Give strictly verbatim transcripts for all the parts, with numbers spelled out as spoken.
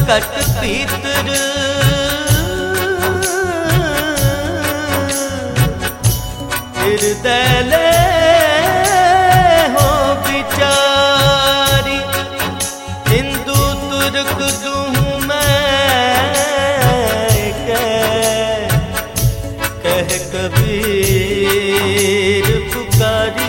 Cut पीतर हृदय ले हो बिचारी। हिंदू तुर्क दूं मैं कह कह कबीर पुकारी।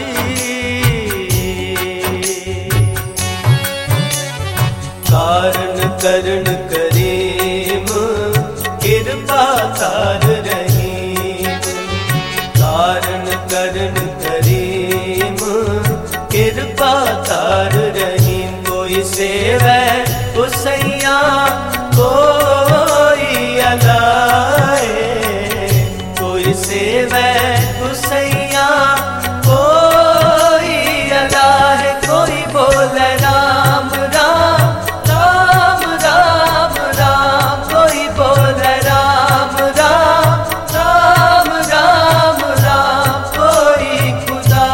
कारण करण करीम कृपा तार रहीम। कारण करण करीम कृपा तार रहीम। कोई सेवै उसैया कोई अलाए। कोई सेवै उसैया कोई अलाए। कोई बोले राम राम राम राम राम। कोई बोले राम राम राम राम राम। कोई खुदा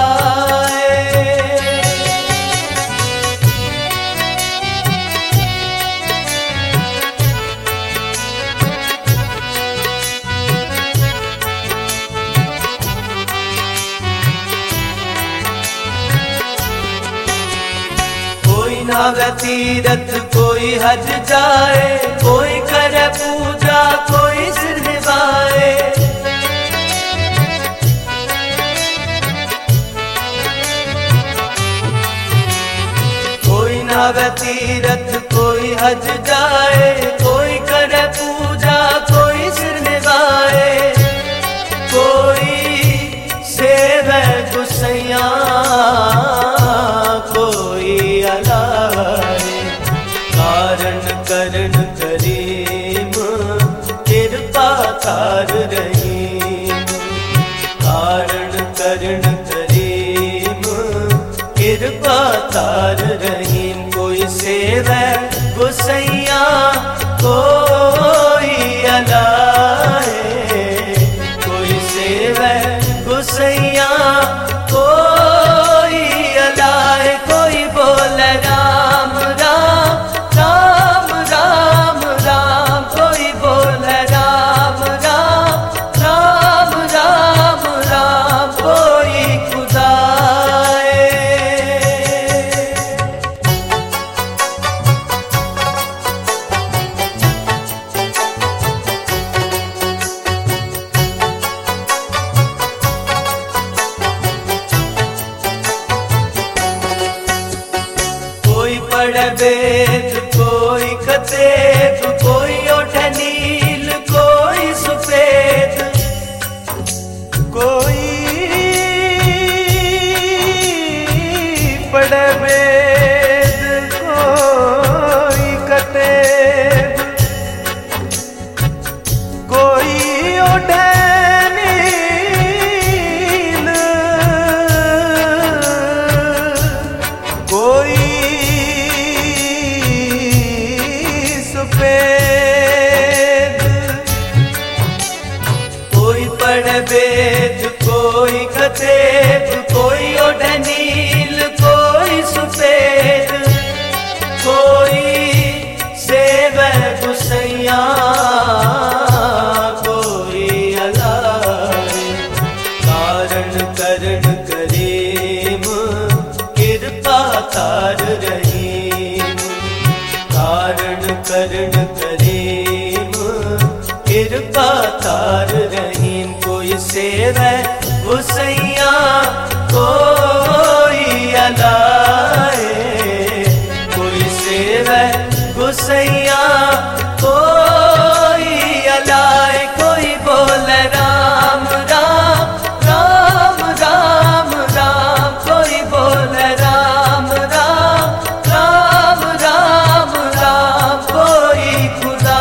नावे तीरथ कोई हज जाए। कोई करे पूजा कोई सिर निभाए। कोई नावे तीरथ कोई हज जाए। कोई करे पूजा कोई सिर निभाए। कोई सेवे गुसैया कोई अलाए। कारण करण करीम कृपा तार रहीम। कारण करण करीम कृपा तार रहीम। कोई सेवै गुसैया कोई अलाए। कोई सेवै गुसैया कोई अलाए। कोई बोले राम राम राम राम राम। कोई बोले राम राम राम राम राम। कोई खुदा पढ़े वेद कोई कतेब। कोई ओढ़े नील कोई सफेद। कोई पढ़े वेद कोई कतेब। कोई ओढ़े नील कोई कोई पढ़े वेद कोई कतेब। कोई ओढ़े नील कोई सफेद। कोई सेवै गुसैया कोई अलाए। कारण करण करीम कृपा तार रहीम। कारण करण करीम कृपा तार रहीम। कोई सेवै गुसैया कोई अलाए। कोई सेवै गुसैया कोई अलाए। कोई बोले राम राम राम राम राम। कोई बोले राम राम राम राम राम। कोई खुदा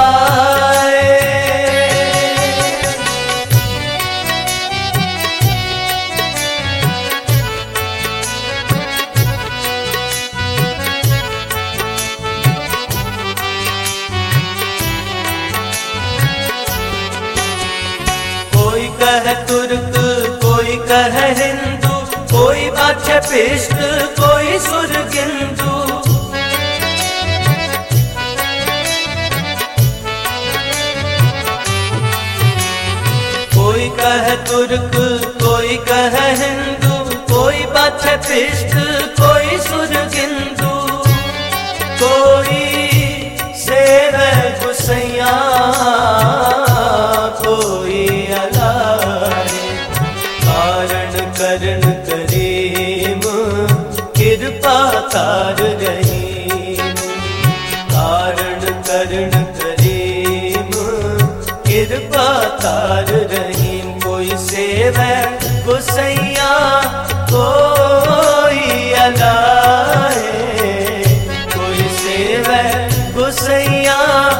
कहे तुर्क कोई कहे हिंदू। कोई बाछे पिष्ट कोई सुर गिंदू। पाछे पिष्ट कोई सुरगिंदु, कोई सेवे गुसैया कोई अलाए। कारण करण करीम कृपा तार रहीम, कारण करण करीम कृपा तार रहीम। कोई सेवे गुसैया कोई अलाए, कोई सेवे गुसैया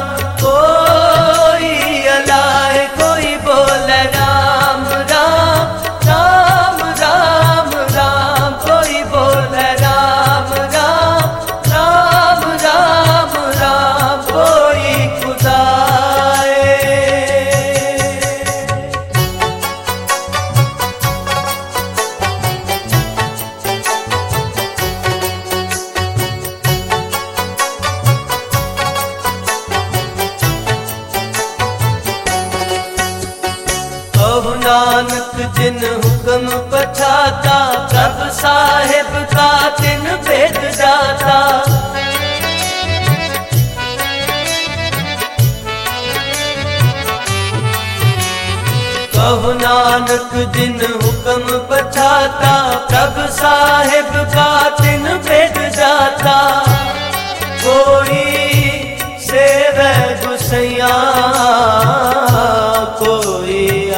कोई अलाए। कोई बोले राम राम राम राम राम, कोई बोले राम राम राम राम राम, कोई खुदाए। नानक जिन हुक्म पठाता, प्रभ साहिब का तिन भेद जाता। कहो नानक जिन हुक्म पठाता, प्रभ साहिब का तिन भेद जाता। कोई सेवे गुसैया कोई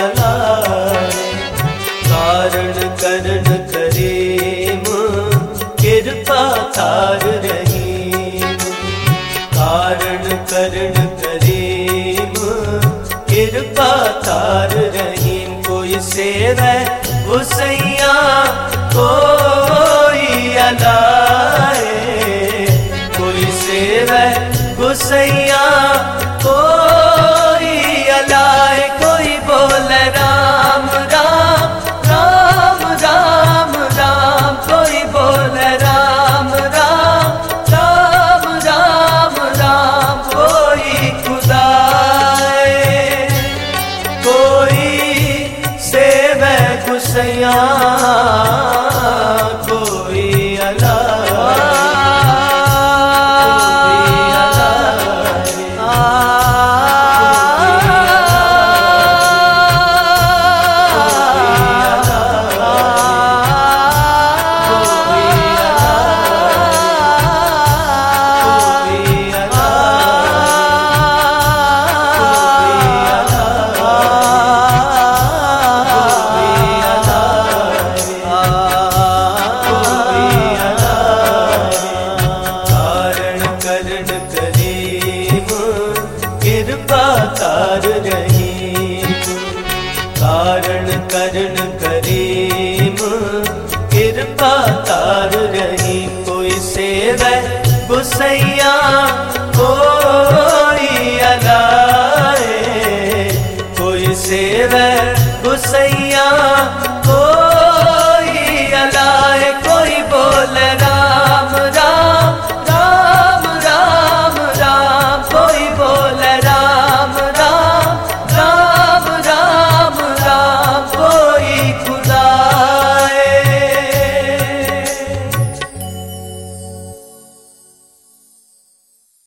कारण करण करीम कृपा तार रहीम, कारण करण करीम कृपा तार रहीम। कोई सेवे गुसैया कोई अलाए, कोई सेवे गुसैया कोई अलाए। कोई बोले राम राम राम राम राम, कोई बोले राम राम राम राम राम, कोई खुदाए। कोई सेवे गुसैया कोई अलाए, तार रहीम, कारण करण करीम कृपा तार रहीम। कोई सेवे गुसैया कोई अलाए, कोई सेवे